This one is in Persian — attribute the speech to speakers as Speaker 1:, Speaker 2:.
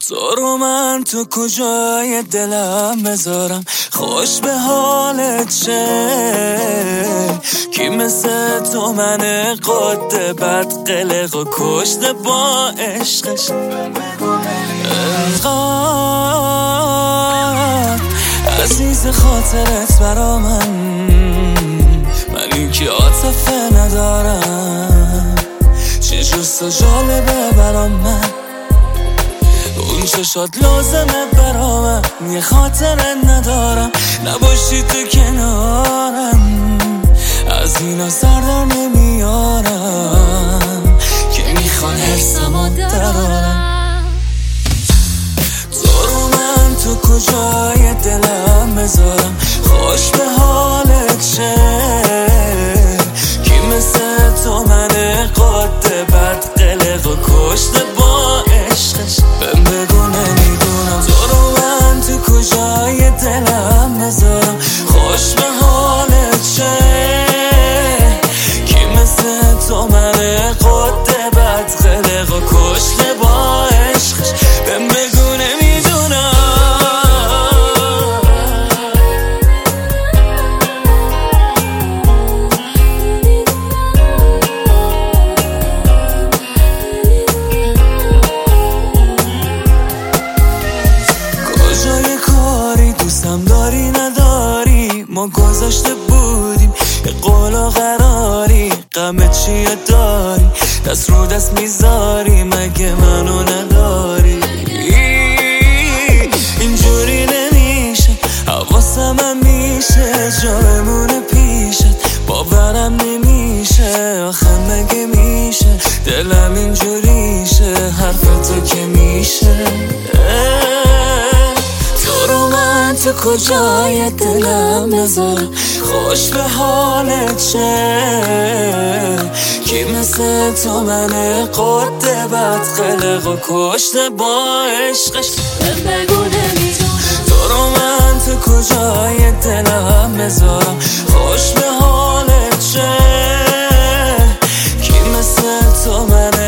Speaker 1: تو رو من تو کجای دلم بذارم، خوش به حالت چه؟ کی مثل تو من قد بد قلق و کشته با عشقش انقدر عزیز خاطرت برا من که عاطفه ندارم، چه جست و جالبه برا من اون چشات لازمه برا من، یه خاطره ندارم نباشی تو کنارم، از اینا سردار نمیارم که میخوان حرسمو درارم. تو رو من تو کجای دلم بذارم، خوش به حالت چه؟ کی مثل تو من قد بد قلق و کشته با عشقش بگو نمیدونم. تو رو من تو کجای دلم بذارم، خوش به حالت چه؟ کی مثل تو من قد بد قلق و کشته با عشقش بگو نمیدونم. کجای کاری دوستم داری نداری، ما گذاشته بودیم یه قول و قراری، غمت چیه داری دست رو دست میذاری مگه منو نداری؟ اینجوری نمیشه حواسم هم میشه جا بمونه پیشت، باورم نمیشه آخه مگه میشه دلم اینجوریشه حرف تو که میشه. تو رو من تو کجای دلم بذارم، خوش به حالت چه؟ کی مثل تو من قد بد قلق و کشته با عشقش بگو نمیدونم. تو رو من تو کجای دلم بذارم، خوش به حالت چه؟ کی مثل تو من